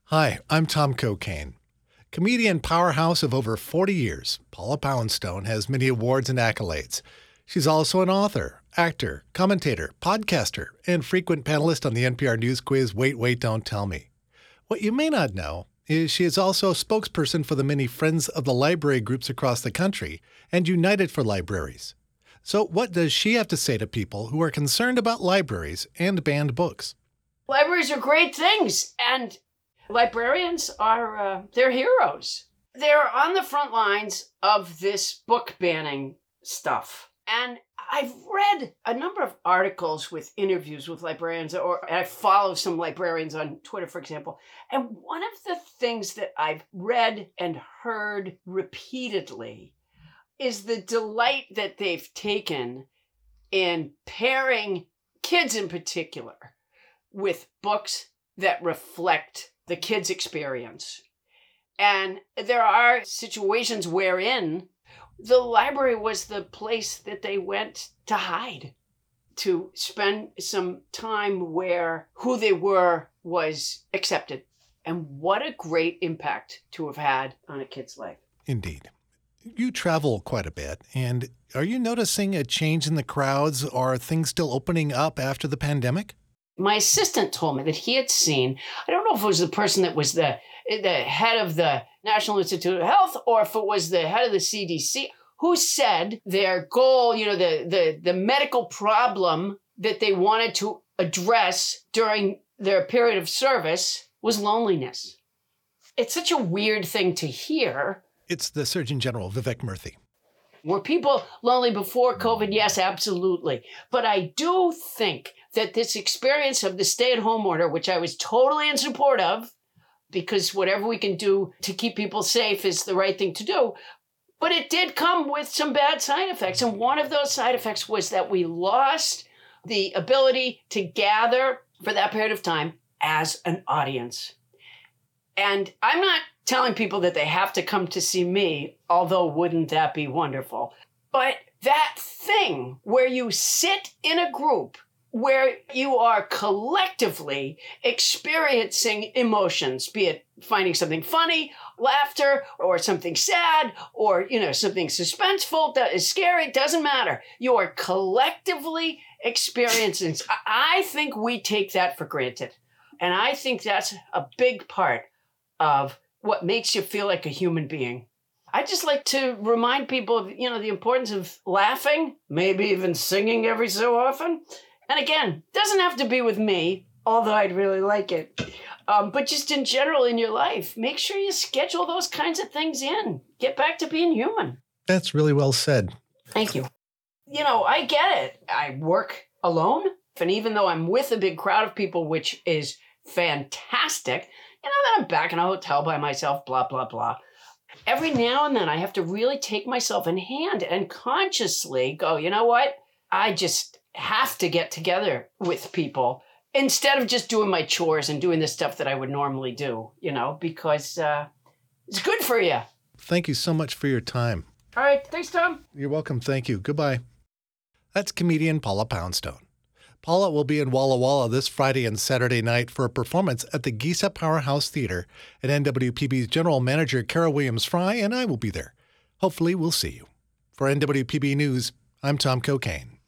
Hi, I'm Tom Cocaine. Comedian powerhouse of over 40 years, Paula Poundstone has many awards and accolades. She's also an author, actor, commentator, podcaster, and frequent panelist on the NPR News quiz Wait, Wait, Don't Tell Me. What you may not know is she is also a spokesperson for the many Friends of the Library groups across the country and United for Libraries. So what does she have to say to people who are concerned about libraries and banned books? Libraries are great things, and librarians are, they're heroes. They're on the front lines of this book banning stuff. And I've read a number of articles with interviews with librarians, or I follow some librarians on Twitter, for example. And one of the things that I've read and heard repeatedly is the delight that they've taken in pairing kids in particular with books that reflect the kids' experience. And there are situations wherein the library was the place that they went to hide, to spend some time where who they were was accepted. And what a great impact to have had on a kid's life. Indeed. You travel quite a bit, and are you noticing a change in the crowds? Are things still opening up after the pandemic? My assistant told me that he had seen, I don't know if it was the person that was the head of the National Institute of Health or if it was the head of the CDC, who said their goal, the medical problem that they wanted to address during their period of service was loneliness. It's such a weird thing to hear. It's the Surgeon General, Vivek Murthy. Were people lonely before COVID? Yes, absolutely. But I do think that this experience of the stay-at-home order, which I was totally in support of, because whatever we can do to keep people safe is the right thing to do, but it did come with some bad side effects. And one of those side effects was that we lost the ability to gather for that period of time as an audience. And I'm not telling people that they have to come to see me, although wouldn't that be wonderful? But that thing where you sit in a group where you are collectively experiencing emotions, be it finding something funny, laughter, or something sad, or, something suspenseful, that is scary, it doesn't matter. You are collectively experiencing. I think we take that for granted. And I think that's a big part of what makes you feel like a human being. I just like to remind people of, the importance of laughing, maybe even singing every so often. And again, doesn't have to be with me, although I'd really like it. But just in general in your life, make sure you schedule those kinds of things in. Get back to being human. That's really well said. Thank you. I get it. I work alone. And even though I'm with a big crowd of people, which is fantastic, then I'm back in a hotel by myself, blah, blah, blah. Every now and then I have to really take myself in hand and consciously go, you know what? I just have to get together with people instead of just doing my chores and doing the stuff that I would normally do, because it's good for you. Thank you so much for your time. All right. Thanks, Tom. You're welcome. Thank you. Goodbye. That's comedian Paula Poundstone. Paula will be in Walla Walla this Friday and Saturday night for a performance at the Giza Powerhouse Theater, and NWPB's General Manager Kara Williams-Fry and I will be there. Hopefully we'll see you. For NWPB News, I'm Tom Cocaine.